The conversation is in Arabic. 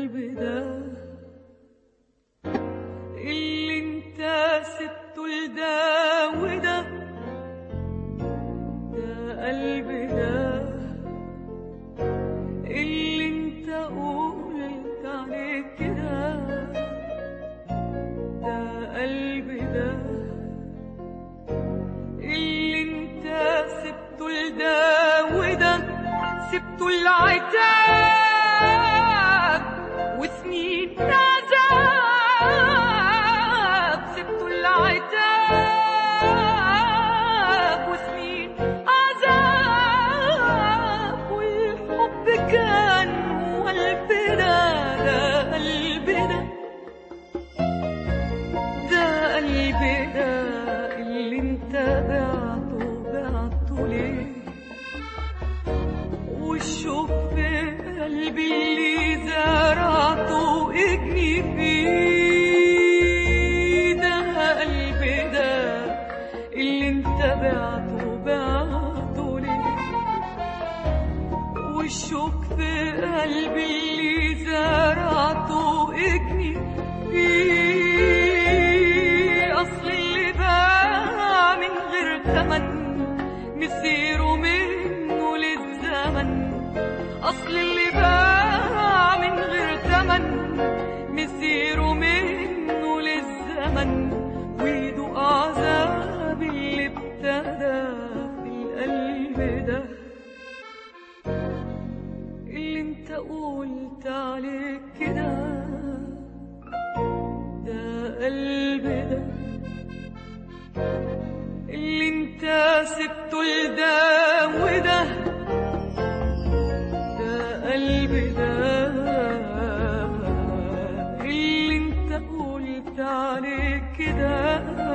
قلبي ده اللي انت سبته لده وده، ده قلبي ده اللي انت قلت عليه كده، ده قلبي ده اللي انت سبته لده وده، سبته العتاب وسنين عذاب، سبته العتاب وسنين عذاب، والحب كان هو الفداء، ده قلبي ده، ده قلبي ده اللي انت بعته ليه، والشوق في قلبي اللي زرعته اجني فيه، ده قلبي ده اللي انت بعته ليه، والشوق في قلبي اللي زرعته اجني فيه، اصل اللي باع من غير ثمن مسيره منه للزمن، أصل اللي باع من غير ثمن مسيره منه للزمن، ويدوق عذاب اللي ابتدى في القلب ده، اللي انت قلت عليه كده، ده قلبي ده اللي انت سبته لده وده، ده قلبي ده اللي انت قلت عليه كده.